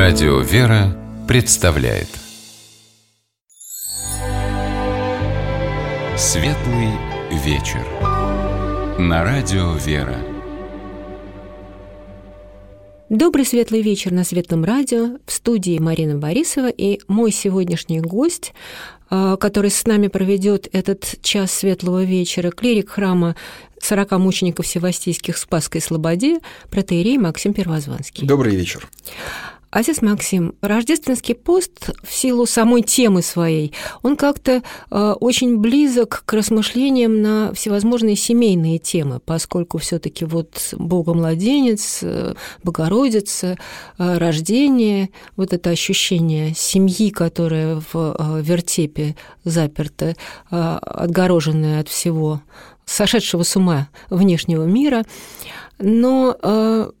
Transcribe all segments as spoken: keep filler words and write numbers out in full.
Радио «Вера» представляет Светлый вечер на Радио «Вера». Добрый светлый вечер на Светлом радио. В студии Марина Борисова и мой сегодняшний гость, который с нами проведет этот час светлого вечера, клирик храма сорока мучеников Севастийских в Спасской Слободе, протоиерей Максим Первозванский. Добрый вечер. Отец Максим, рождественский пост в силу самой темы своей, он как-то э, очень близок к размышлениям на всевозможные семейные темы, поскольку все-таки вот Бога-младенец, Богородица, э, рождение, вот это ощущение семьи, которая в э, вертепе заперта, э, отгороженная от всего, сошедшего с ума внешнего мира, но э,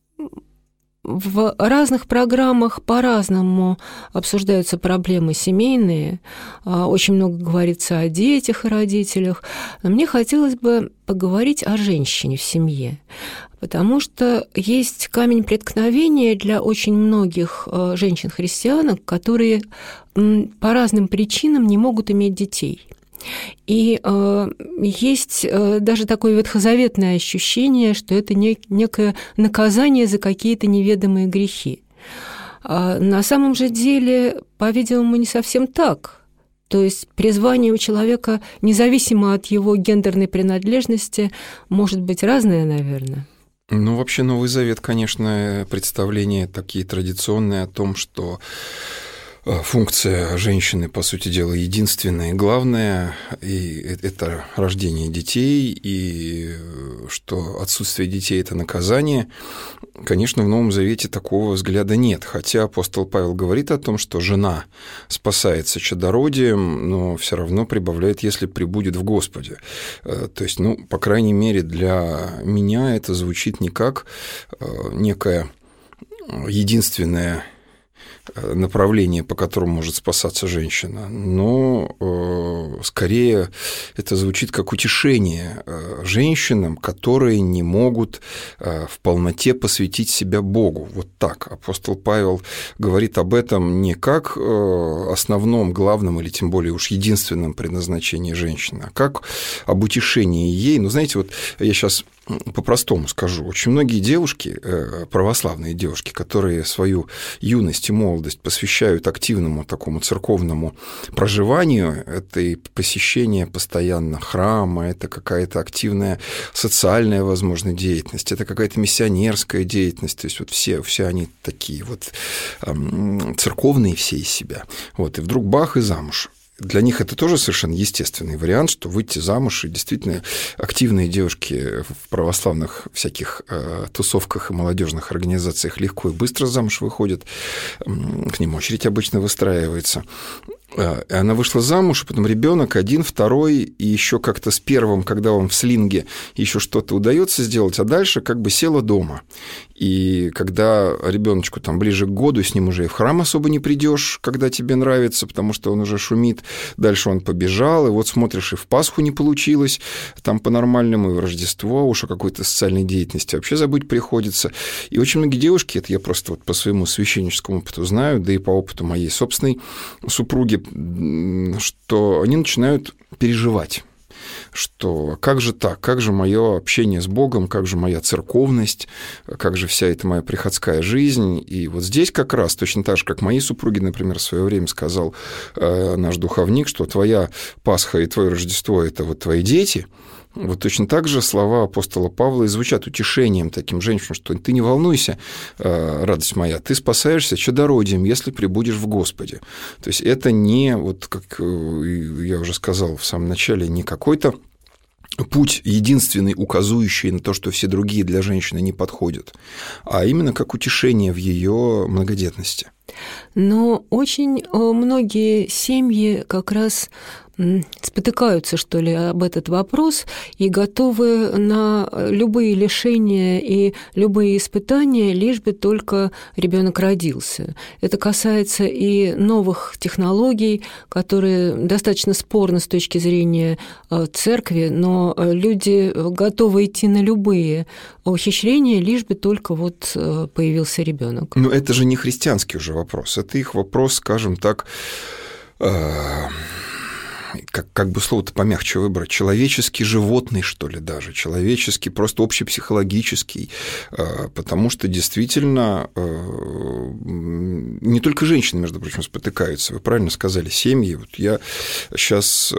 в разных программах по-разному обсуждаются проблемы семейные, очень много говорится о детях и родителях. Но мне хотелось бы поговорить о женщине в семье, потому что есть камень преткновения для очень многих женщин-христианок, которые по разным причинам не могут иметь детей. И э, есть э, даже такое ветхозаветное ощущение, что это не, некое наказание за какие-то неведомые грехи. А на самом же деле, по-видимому, не совсем так. То есть призвание у человека, независимо от его гендерной принадлежности, может быть разное, наверное. Ну, вообще, Новый Завет, конечно, представления такие традиционные о том, что функция женщины, по сути дела, единственная и главная, и это рождение детей, и что отсутствие детей – это наказание. Конечно, в Новом Завете такого взгляда нет, хотя апостол Павел говорит о том, что жена спасается чадородием, но все равно прибавляет, если пребудет в Господе. То есть, ну, по крайней мере, для меня это звучит не как некое единственное направление, по которому может спасаться женщина, но э, скорее это звучит как утешение э, женщинам, которые не могут э, в полноте посвятить себя Богу. Вот так. Апостол Павел говорит об этом не как э, основном, главном или тем более уж единственном предназначении женщины, а как об утешении ей. Ну, знаете, вот я сейчас по-простому скажу. Очень многие девушки, православные девушки, которые свою юность и молодость посвящают активному такому церковному проживанию, это и посещение постоянно храма, это какая-то активная социальная, возможно, деятельность, это какая-то миссионерская деятельность, то есть вот все, все они такие вот церковные все из себя. Вот, и вдруг бах и замуж. Для них это тоже совершенно естественный вариант, что выйти замуж, и действительно активные девушки в православных всяких э, тусовках и молодежных организациях легко и быстро замуж выходят, к ним очередь обычно выстраивается. И она вышла замуж, и потом ребенок один, второй, и еще как-то с первым, когда он в слинге, еще что-то удается сделать, а дальше как бы села дома. И когда ребеночку там ближе к году, с ним уже и в храм особо не придешь, когда тебе нравится, потому что он уже шумит. Дальше он побежал, и вот смотришь, и в Пасху не получилось, там по-нормальному, и в Рождество, уж о какой-то социальной деятельности вообще забыть приходится. И очень многие девушки, это я просто вот по своему священническому опыту знаю, да и по опыту моей собственной супруги, что они начинают переживать, что как же так, как же мое общение с Богом, как же моя церковность, как же вся эта моя приходская жизнь. И вот здесь как раз, точно так же, как моей супруге, например, в свое время сказал э, наш духовник, что твоя Пасха и твое Рождество – это вот твои дети. Вот точно так же слова апостола Павла и звучат утешением таким женщинам, что ты не волнуйся, радость моя, ты спасаешься чадородием, если пребудешь в Господе. То есть это не, вот как я уже сказал в самом начале, не какой-то путь единственный, указывающий на то, что все другие для женщины не подходят, а именно как утешение в ее многодетности. Но очень многие семьи как раз спотыкаются, что ли, об этот вопрос и готовы на любые лишения и любые испытания, лишь бы только ребенок родился. Это касается и новых технологий, которые достаточно спорны с точки зрения церкви, но люди готовы идти на любые ухищрения, лишь бы только вот появился ребенок. Но это же не христианский уже вопрос, это их вопрос, скажем так, Как, как бы слово-то помягче выбрать, человеческий, животный, что ли, даже, человеческий, просто общепсихологический, потому что действительно не только женщины, между прочим, спотыкаются, вы правильно сказали, семьи. Вот я сейчас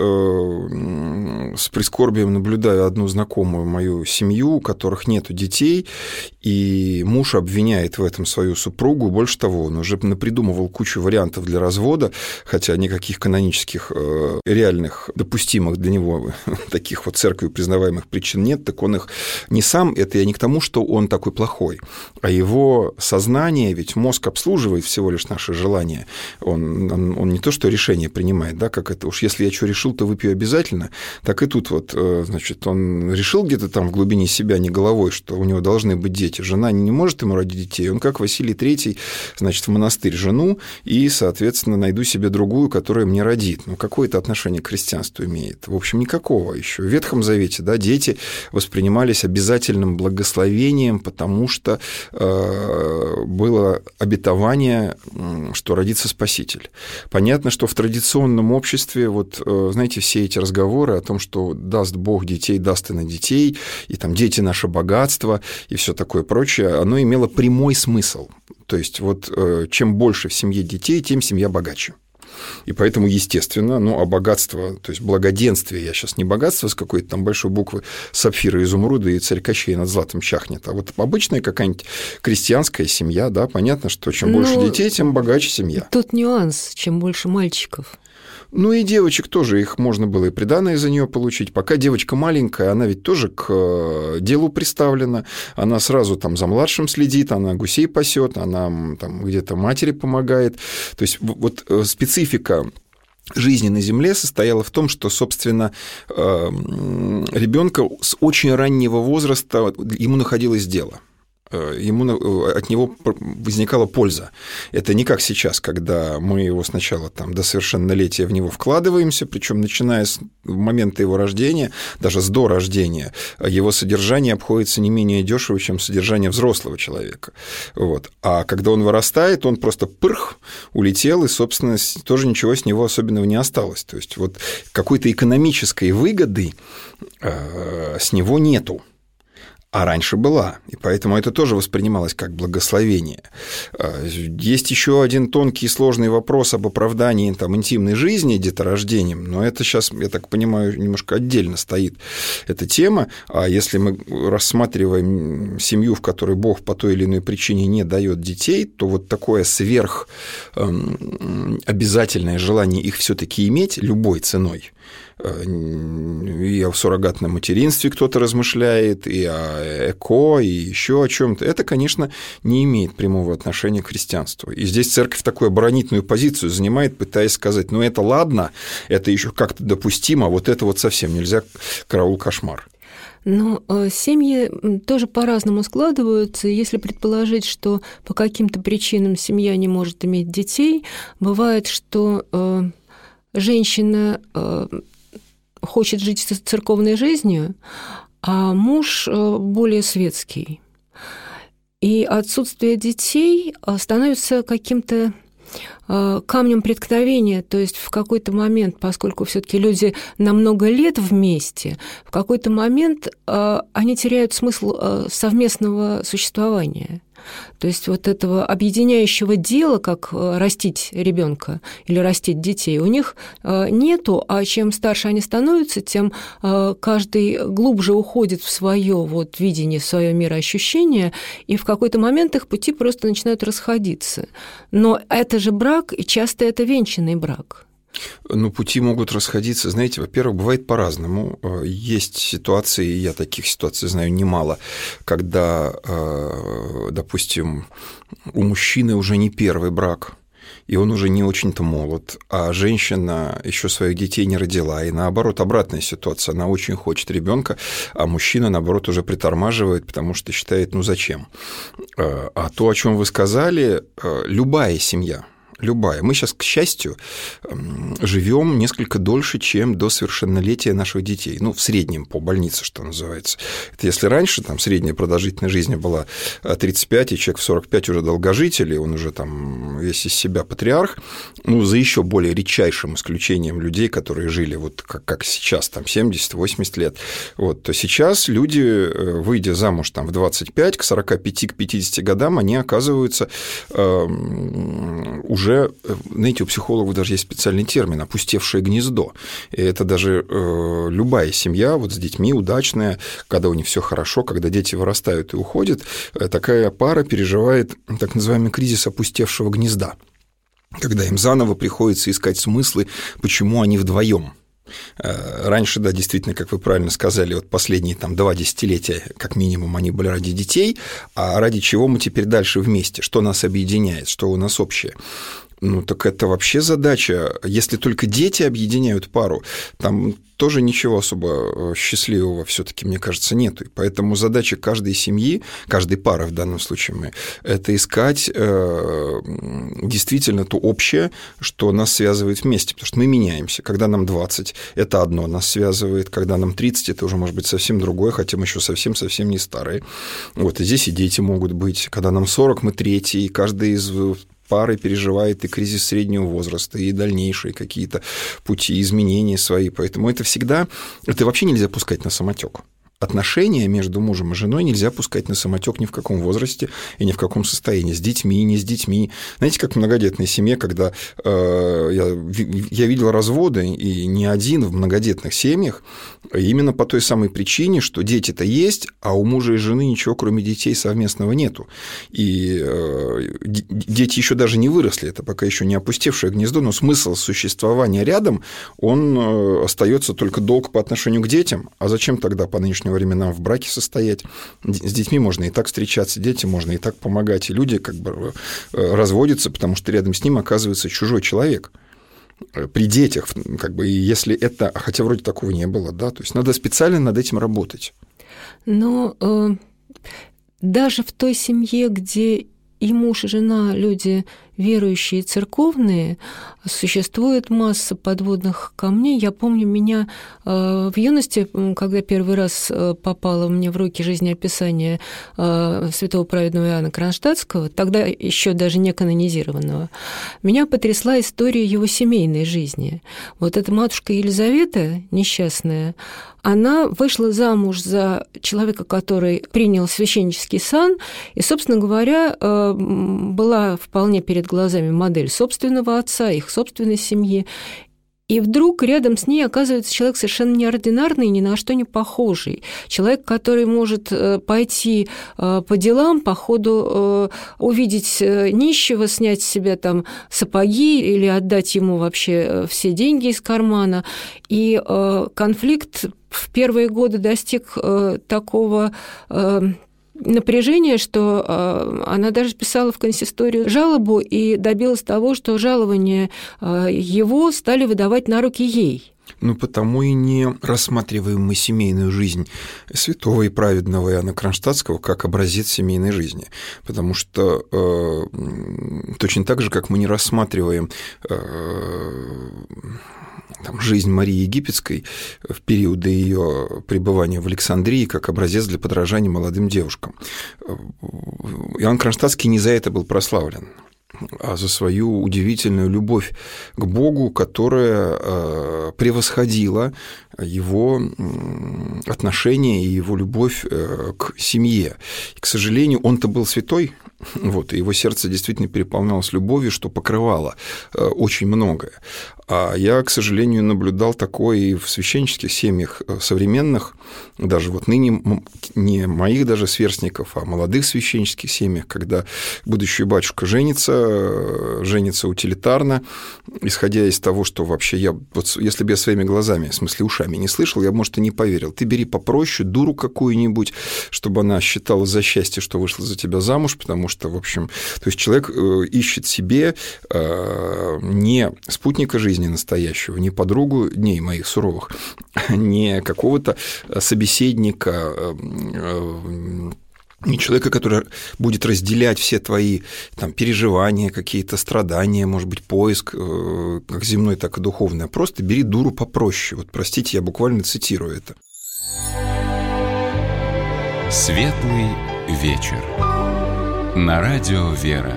с прискорбием наблюдаю одну знакомую мою семью, у которых нету детей, и муж обвиняет в этом свою супругу, больше того, он уже напридумывал кучу вариантов для развода, хотя никаких канонических реальных, допустимых для него таких вот церковью признаваемых причин нет, так он их не сам, это я не к тому, что он такой плохой, а его сознание, ведь мозг обслуживает всего лишь наши желания, он, он, он не то, что решение принимает, да, как это, уж если я что решил, то выпью обязательно, так и тут вот, значит, он решил где-то там в глубине себя, не головой, что у него должны быть дети, жена не может ему родить детей, он как Василий Третий, значит, в монастырь жену и, соответственно, найду себе другую, которая мне родит, ну, какое-то отношение к христианству имеет? В общем, никакого еще. В Ветхом Завете, да, дети воспринимались обязательным благословением, потому что э, было обетование, что родится Спаситель. Понятно, что в традиционном обществе, вот, э, знаете, все эти разговоры о том, что даст Бог детей, даст и на детей, и там дети – наше богатство, и все такое прочее, оно имело прямой смысл. То есть, вот, э, чем больше в семье детей, тем семья богаче. И поэтому, естественно, ну, а богатство, то есть благоденствие, я сейчас не богатство с какой-то там большой буквы сапфира, изумруда и царь Кощей над златом чахнет, а вот обычная какая-нибудь крестьянская семья, да, понятно, что чем больше ну, детей, тем богаче семья. Тут нюанс, чем больше мальчиков. Ну и девочек тоже, их можно было и приданое за нее получить. Пока девочка маленькая, она ведь тоже к делу приставлена, она сразу там за младшим следит, она гусей пасет, она там где-то матери помогает. То есть вот специфика жизни на Земле состояла в том, что, собственно, ребенка с очень раннего возраста ему находилось дело. Ему от него возникала польза. Это не как сейчас, когда мы его сначала там, до совершеннолетия в него вкладываемся, причем начиная с момента его рождения, даже с до рождения, его содержание обходится не менее дешево, чем содержание взрослого человека. Вот. А когда он вырастает, он просто пырх, улетел, и, собственно, тоже ничего с него особенного не осталось. То есть вот какой-то экономической выгоды с него нету. А раньше была, и поэтому это тоже воспринималось как благословение. Есть еще один тонкий и сложный вопрос об оправдании там, интимной жизни деторождением, но это сейчас, я так понимаю, немножко отдельно стоит эта тема. А если мы рассматриваем семью, в которой Бог по той или иной причине не дает детей, то вот такое сверхобязательное желание их все-таки иметь любой ценой, и о суррогатном материнстве кто-то размышляет, и о эко, и еще о чем-то. Это, конечно, не имеет прямого отношения к христианству. И здесь церковь такую оборонительную позицию занимает, пытаясь сказать, ну это ладно, это еще как-то допустимо, а вот это вот совсем нельзя, караул, кошмар. Но семьи тоже по-разному складываются. Если предположить, что по каким-то причинам семья не может иметь детей, бывает, что женщина хочет жить церковной жизнью, а муж более светский. И отсутствие детей становится каким-то камнем преткновения, то есть в какой-то момент, поскольку все-таки люди на много лет вместе, в какой-то момент они теряют смысл совместного существования. То есть вот этого объединяющего дела, как растить ребенка или растить детей, у них нету, а чем старше они становятся, тем каждый глубже уходит в свое вот видение, в свое мироощущение, и в какой-то момент их пути просто начинают расходиться. Но это же брак, и часто это венчанный брак. Ну, пути могут расходиться, знаете, во-первых, бывает по-разному. Есть ситуации, я таких ситуаций знаю немало, когда, допустим, у мужчины уже не первый брак, и он уже не очень-то молод, а женщина еще своих детей не родила, и наоборот, обратная ситуация, она очень хочет ребенка, а мужчина, наоборот, уже притормаживает, потому что считает, ну зачем? А то, о чем вы сказали, любая семья, любая. Мы сейчас, к счастью, живем несколько дольше, чем до совершеннолетия наших детей. Ну, в среднем по больнице, что называется. Это если раньше там средняя продолжительность жизни была тридцать пять, и человек в сорок пять уже долгожитель, и он уже там весь из себя патриарх, ну, за еще более редчайшим исключением людей, которые жили вот как, как сейчас, там, семьдесят-восемьдесят лет, вот, то сейчас люди, выйдя замуж там, в двадцать пять, к сорока пяти, к пятидесяти годам, они оказываются э, уже знаете, у психологов даже есть специальный термин «опустевшее гнездо». И это даже э, любая семья вот с детьми удачная, когда у них все хорошо, когда дети вырастают и уходят, э, такая пара переживает так называемый кризис опустевшего гнезда, когда им заново приходится искать смыслы, почему они вдвоем. Раньше, да, действительно, как вы правильно сказали, вот последние там, два десятилетия, как минимум, они были ради детей, а ради чего мы теперь дальше вместе, что нас объединяет, что у нас общее. Ну, так это вообще задача. Если только дети объединяют пару, там тоже ничего особо счастливого все-таки, мне кажется, нету. И поэтому задача каждой семьи, каждой пары в данном случае мы, это искать э, действительно то общее, что нас связывает вместе. Потому что мы меняемся. Когда нам двадцать, это одно нас связывает. Когда нам тридцать, это уже может быть совсем другое, хотя мы еще совсем-совсем не старые. Вот, и здесь и дети могут быть. Когда нам сорок, мы третий, и каждый из пары переживает и кризис среднего возраста, и дальнейшие какие-то пути изменения свои. Поэтому это всегда... Это вообще нельзя пускать на самотек. Отношения между мужем и женой нельзя пускать на самотек ни в каком возрасте и ни в каком состоянии, с детьми, не с детьми. Знаете, как в многодетной семье, когда э, я, я видел разводы, и не один в многодетных семьях, именно по той самой причине, что дети-то есть, а у мужа и жены ничего, кроме детей, совместного нету. И э, дети еще даже не выросли, это пока еще не опустевшее гнездо, но смысл существования рядом, он э, остается только долг по отношению к детям. А зачем тогда по нынешнему временам в браке состоять? С детьми можно и так встречаться, детям можно и так помогать, и люди как бы разводятся, потому что рядом с ним оказывается чужой человек. При детях, как бы, и если это, хотя вроде такого не было, да, то есть надо специально над этим работать. Но э, даже в той семье, где и муж, и жена, люди верующие, церковные, существует масса подводных камней. Я помню, меня э, в юности, когда первый раз попало мне в руки жизнеописание э, святого праведного Иоанна Кронштадтского, тогда еще даже не канонизированного, меня потрясла история его семейной жизни. Вот эта матушка Елизавета, несчастная, она вышла замуж за человека, который принял священнический сан, и, собственно говоря, была вполне перед глазами модель собственного отца, их собственной семьи. И вдруг рядом с ней оказывается человек совершенно неординарный, ни на что не похожий. Человек, который может пойти по делам, по ходу увидеть нищего, снять с себя там сапоги или отдать ему вообще все деньги из кармана. И конфликт в первые годы достиг такого напряжение, что э, она даже писала в консисторию жалобу и добилась того, что жалование э, его стали выдавать на руки ей. Ну, потому и не рассматриваем мы семейную жизнь святого и праведного Иоанна Кронштадтского как образец семейной жизни, потому что э, точно так же, как мы не рассматриваем э, там, жизнь Марии Египетской в периоды ее пребывания в Александрии как образец для подражания молодым девушкам. Иоанн Кронштадтский не за это был прославлен, а за свою удивительную любовь к Богу, которая превосходила его отношение и его любовь к семье. И, к сожалению, он-то был святой, вот, и его сердце действительно переполнялось любовью, что покрывало очень многое. А я, к сожалению, наблюдал такое и в священнических семьях современных, даже вот ныне не моих даже сверстников, а молодых священнических семьях, когда будущий батюшка женится, женится утилитарно, исходя из того, что вообще я, вот если бы я своими глазами, в смысле ушами не слышал, я, может, и не поверил. Ты бери попроще, дуру какую-нибудь, чтобы она считала за счастье, что вышла за тебя замуж, потому что, в общем, то есть человек ищет себе не спутника жизни настоящего, не подругу дней моих суровых, не какого-то собеседника, не человека, который будет разделять все твои там, переживания, какие-то страдания, может быть, поиск, как земной, так и духовный, а просто бери дуру попроще. Вот, простите, я буквально цитирую это. Светлый вечер. На радио «Вера».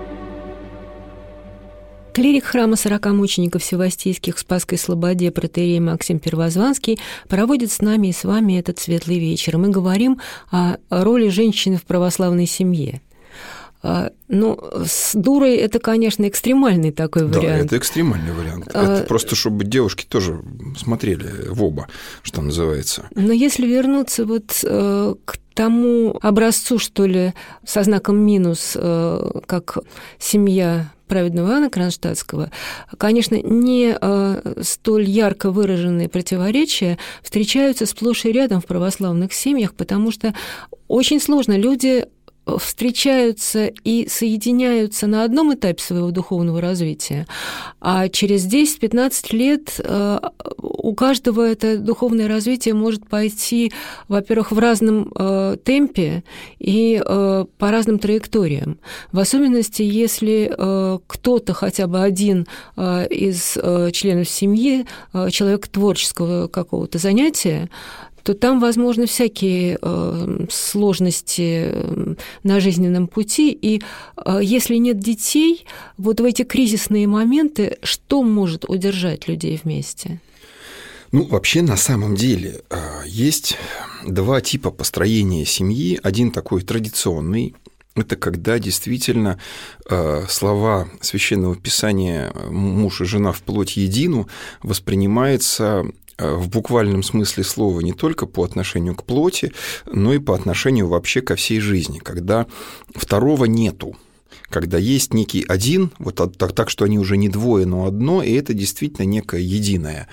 Клирик храма сорока мучеников севастийских в Спасской Слободе протоиерей Максим Первозванский проводит с нами и с вами этот светлый вечер. Мы говорим о роли женщины в православной семье. Ну, с дурой это, конечно, экстремальный такой вариант. Да, это экстремальный вариант. А... Это просто, чтобы девушки тоже смотрели в оба, что называется. Но если вернуться вот к тому образцу, что ли, со знаком минус, как семья праведного Иоанна Кронштадтского, конечно, не столь ярко выраженные противоречия встречаются сплошь и рядом в православных семьях, потому что очень сложно люди встречаются и соединяются на одном этапе своего духовного развития, а через десять-пятнадцать лет у каждого это духовное развитие может пойти, во-первых, в разном темпе и по разным траекториям. В особенности, если кто-то, хотя бы один из членов семьи, человек творческого какого-то занятия, то там, возможно, всякие э, сложности э, на жизненном пути. И э, если нет детей, вот в эти кризисные моменты, что может удержать людей вместе? Ну, вообще, на самом деле, э, есть два типа построения семьи. Один такой традиционный. Это когда действительно э, слова Священного Писания «муж и жена в плоть едину» воспринимается в буквальном смысле слова не только по отношению к плоти, но и по отношению вообще ко всей жизни, когда второго нету, когда есть некий один, вот так, так что они уже не двое, но одно, и это действительно некое единое,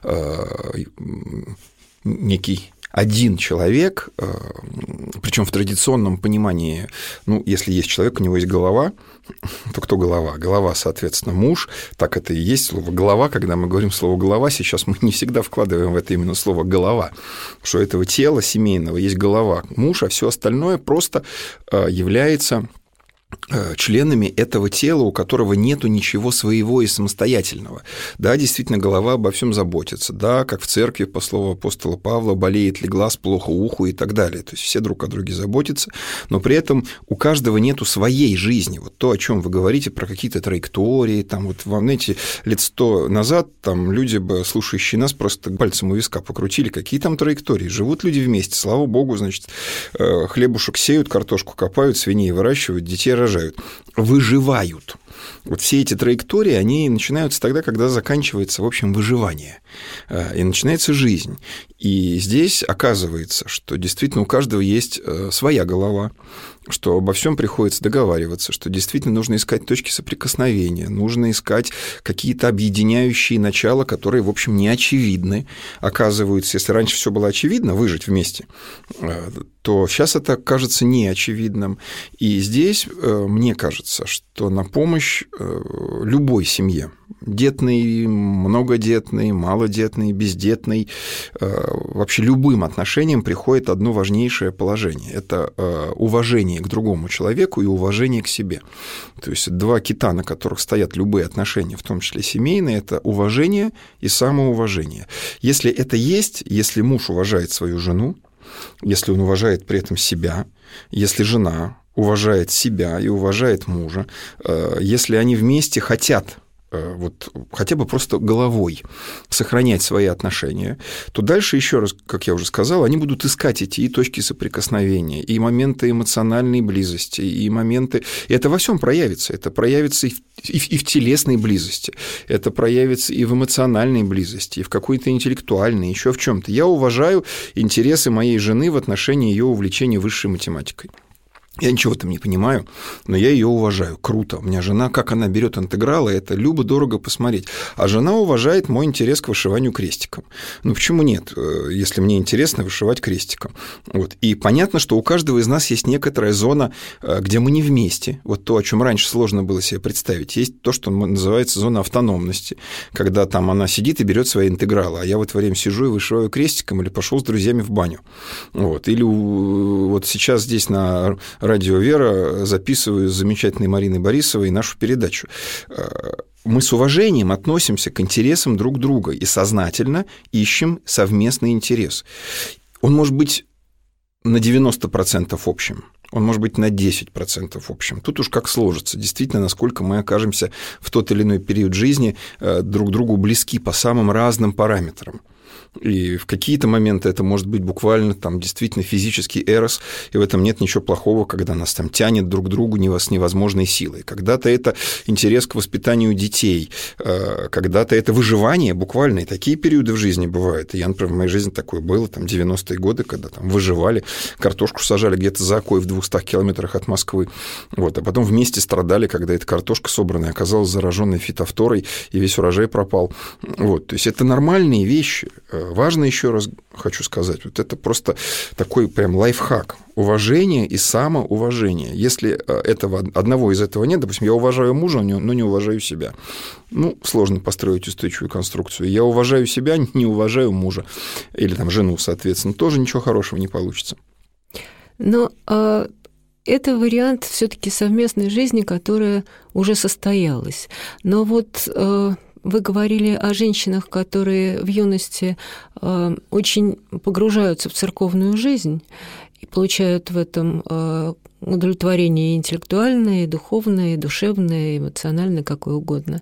некий один человек, причем в традиционном понимании, ну, если есть человек, у него есть голова, то кто голова? Голова, соответственно, муж, так это и есть слово «голова». Когда мы говорим слово «голова», сейчас мы не всегда вкладываем в это именно слово «голова», что у этого тела семейного есть голова, муж, а все остальное просто является членами этого тела, у которого нету ничего своего и самостоятельного. Да, действительно, голова обо всем заботится. Да, как в церкви, по слову апостола Павла, болеет ли глаз, плохо уху и так далее. То есть все друг о друге заботятся, но при этом у каждого нету своей жизни. Вот то, о чем вы говорите, про какие-то траектории, там вот, вам, знаете, лет сто назад там люди, слушающие нас, просто пальцем у виска покрутили, какие там траектории. Живут люди вместе, слава богу, значит, хлебушек сеют, картошку копают, свиней выращивают, детей рожают, выживают. Вот все эти траектории, они начинаются тогда, когда заканчивается, в общем, выживание, и начинается жизнь. И здесь оказывается, что действительно у каждого есть своя голова, что обо всем приходится договариваться, что действительно нужно искать точки соприкосновения, нужно искать какие-то объединяющие начала, которые, в общем, не очевидны. Оказывается, если раньше все было очевидно, выжить вместе, то сейчас это кажется неочевидным. И здесь мне кажется, что на помощь любой семье, детной, многодетной, малодетной, бездетной, вообще любым отношениям приходит одно важнейшее положение. Это уважение к другому человеку и уважение к себе. То есть два кита, на которых стоят любые отношения, в том числе семейные, это уважение и самоуважение. Если это есть, если муж уважает свою жену, если он уважает при этом себя, если жена уважает себя и уважает мужа, если они вместе хотят вот, хотя бы просто головой сохранять свои отношения, то дальше, еще раз, как я уже сказал, они будут искать эти и точки соприкосновения, и моменты эмоциональной близости, и моменты... И это во всем проявится. Это проявится и в, и, в, и в телесной близости, это проявится и в эмоциональной близости, и в какой-то интеллектуальной, еще в чем-то. Я уважаю интересы моей жены в отношении ее увлечения высшей математикой. Я ничего там не понимаю, но я ее уважаю. Круто. У меня жена, как она берет интегралы, это любо-дорого посмотреть. А жена уважает мой интерес к вышиванию крестиком. Ну, почему нет, если мне интересно вышивать крестиком? Вот. И понятно, что у каждого из нас есть некоторая зона, где мы не вместе. Вот то, о чем раньше сложно было себе представить. Есть то, что называется зона автономности, когда там она сидит и берет свои интегралы, а я в это время сижу и вышиваю крестиком или пошел с друзьями в баню. Вот. Или вот сейчас здесь на Радио «Вера» записываю с замечательной Мариной Борисовой нашу передачу. Мы с уважением относимся к интересам друг друга и сознательно ищем совместный интерес. Он может быть на девяносто процентов общим, он может быть на десять процентов общим. Тут уж как сложится. Действительно, насколько мы окажемся в тот или иной период жизни друг другу близки по самым разным параметрам. И в какие-то моменты это может быть буквально там действительно физический эрос, и в этом нет ничего плохого, когда нас там тянет друг к другу с невозможной силой. Когда-то это интерес к воспитанию детей, когда-то это выживание буквально, и такие периоды в жизни бывают. И я, например, в моей жизни такое было, там, девяностые годы, когда там выживали, картошку сажали где-то за Окой в двухстах километрах от Москвы, вот, а потом вместе страдали, когда эта картошка собранная оказалась зараженной фитофторой, и весь урожай пропал. Вот, то есть это нормальные вещи. Важно, еще раз хочу сказать, вот это просто такой прям лайфхак. Уважение и самоуважение. Если этого, одного из этого нет, допустим, я уважаю мужа, но не уважаю себя, ну, сложно построить устойчивую конструкцию. Я уважаю себя, не уважаю мужа. Или там жену, соответственно, тоже ничего хорошего не получится. Но а... это вариант все-таки совместной жизни, которая уже состоялась. Но вот вы говорили о женщинах, которые в юности очень погружаются в церковную жизнь и получают в этом удовлетворение интеллектуальное, и духовное, и душевное, и эмоциональное, какое угодно.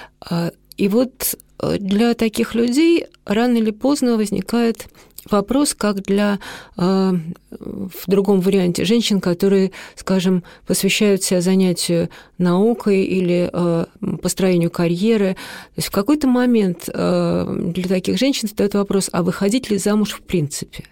И вот для таких людей рано или поздно возникает вопрос, как для, э, в другом варианте, женщин, которые, скажем, посвящают себя занятию наукой или э, построению карьеры. То есть в какой-то момент э, для таких женщин встаёт вопрос, а выходить ли замуж в принципе?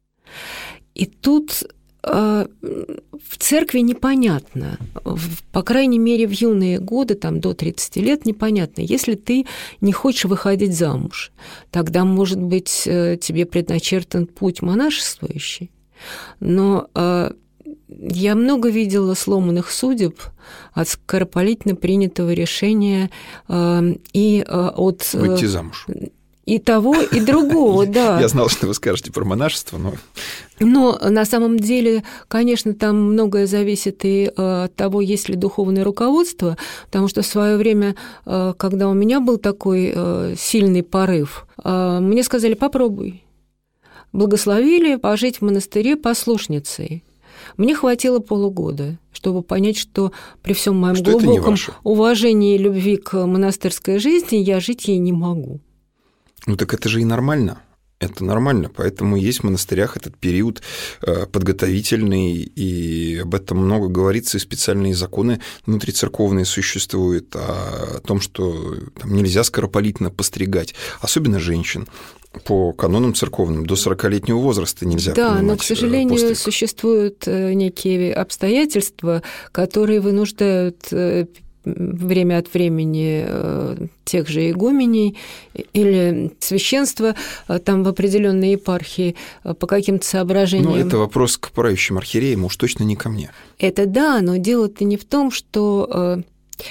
И тут э, в церкви непонятно, по крайней мере, в юные годы, там, до тридцати лет, непонятно. Если ты не хочешь выходить замуж, тогда, может быть, тебе предначертан путь монашествующий. Но э, я много видела сломанных судеб от скоропалительно принятого решения э, и э, от... Э, Выйти замуж. И того, и другого, да. Я знал, что вы скажете про монашество, но... Но на самом деле, конечно, там многое зависит и от того, есть ли духовное руководство, потому что в свое время, когда у меня был такой сильный порыв, мне сказали: попробуй. Благословили пожить в монастыре послушницей. Мне хватило полугода, чтобы понять, что при всем моем что глубоком уважении и любви к монастырской жизни я жить ей не могу. Ну так это же и нормально. Это нормально, поэтому есть в монастырях этот период подготовительный, и об этом много говорится, и специальные законы внутрицерковные существуют о том, что там нельзя скоропалительно постригать, особенно женщин. По канонам церковным до сорокалетнего возраста нельзя да, принимать. Да, но, к сожалению, постриг. Существуют некие обстоятельства, которые вынуждают время от времени тех же игуменей или священства там в определенной епархии по каким-то соображениям. Ну, это вопрос к правящим архиереям, уж точно не ко мне. Это да, но дело-то не в том, что...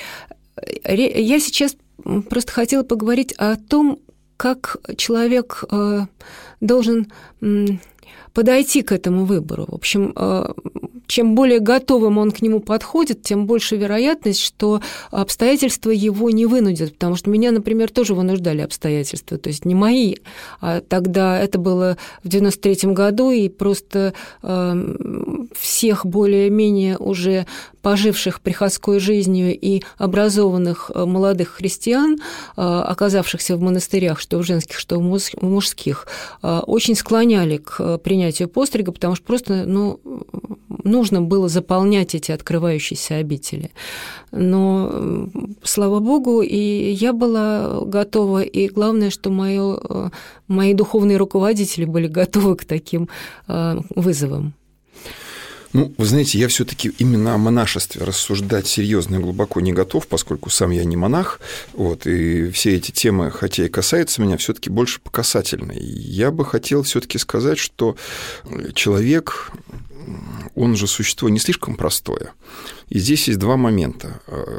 Я сейчас просто хотела поговорить о том, как человек должен подойти к этому выбору. В общем, чем более готовым он к нему подходит, тем больше вероятность, что обстоятельства его не вынудят, потому что меня, например, тоже вынуждали обстоятельства, то есть не мои, а тогда это было в девяносто третьем году, и просто э, всех более-менее уже поживших приходской жизнью и образованных молодых христиан, оказавшихся в монастырях, что в женских, что в мужских, очень склоняли к принятию пострига, потому что просто, ну, нужно было заполнять эти открывающиеся обители. Но, слава богу, и я была готова, и главное, что моё, мои духовные руководители были готовы к таким вызовам. Ну, вы знаете, я все-таки именно о монашестве рассуждать серьезно и глубоко не готов, поскольку сам я не монах, вот, и все эти темы, хотя и касаются меня, все-таки больше по касательной. Я бы хотел все-таки сказать, что человек, он же существо не слишком простое. И здесь есть два момента.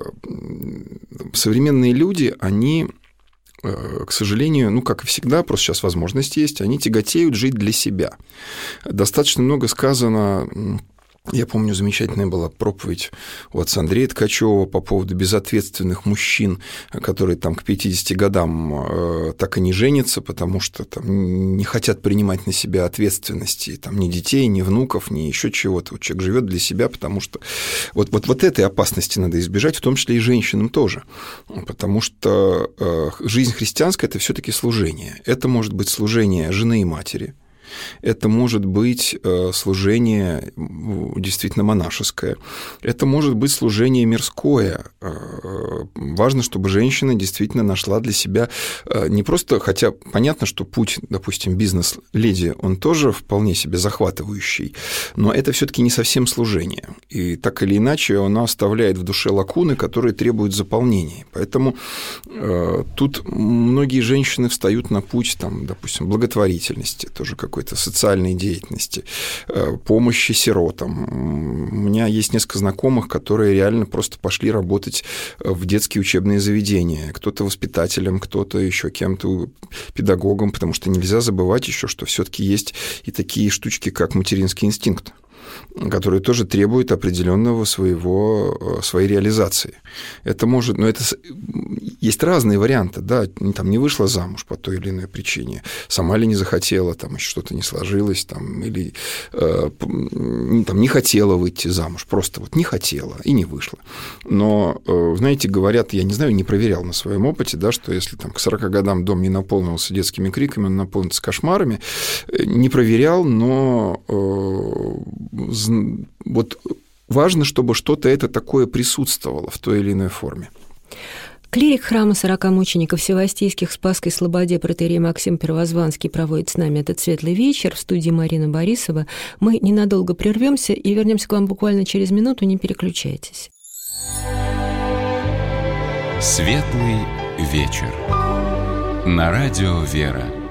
Современные люди, они, к сожалению, ну, как и всегда, просто сейчас возможность есть, они тяготеют жить для себя. Достаточно много сказано. Я помню, замечательная была проповедь у отца Андрея Ткачева по поводу безответственных мужчин, которые там к пятидесяти годам так и не женятся, потому что там не хотят принимать на себя ответственности, там, ни детей, ни внуков, ни еще чего-то. Вот человек живет для себя, потому что вот, вот, вот этой опасности надо избежать, в том числе и женщинам тоже, потому что жизнь христианская – это все-таки служение. Это может быть служение жены и матери. Это может быть служение действительно монашеское, это может быть служение мирское. Важно, чтобы женщина действительно нашла для себя не просто, хотя понятно, что путь, допустим, бизнес-леди, он тоже вполне себе захватывающий, но это все-таки не совсем служение. И так или иначе оно оставляет в душе лакуны, которые требуют заполнения. Поэтому тут многие женщины встают на путь, там, допустим, благотворительности, тоже какой-то социальной деятельности, помощи сиротам. У меня есть несколько знакомых, которые реально просто пошли работать в детские учебные заведения. Кто-то воспитателем, кто-то еще кем-то педагогом, потому что нельзя забывать еще, что все-таки есть и такие штучки, как материнский инстинкт, которые тоже требуют определенного своего, своей реализации. Это может, но это есть разные варианты, да, там не вышла замуж по той или иной причине, сама ли не захотела, там еще что-то не сложилось, там, или э, там, не хотела выйти замуж, просто вот не хотела и не вышла. Но, э, знаете, говорят, я не знаю, не проверял на своем опыте, да, что если там к сорока годам дом не наполнился детскими криками, он наполнится кошмарами, не проверял, но э, вот важно, чтобы что-то это такое присутствовало в той или иной форме. Клирик храма сорока мучеников Севастийских в Спасской Слободе протоиерей Максим Первозванский проводит с нами этот светлый вечер. В студии Марина Борисова. Мы ненадолго прервемся и вернемся к вам буквально через минуту. Не переключайтесь. Светлый вечер. На радио «Вера».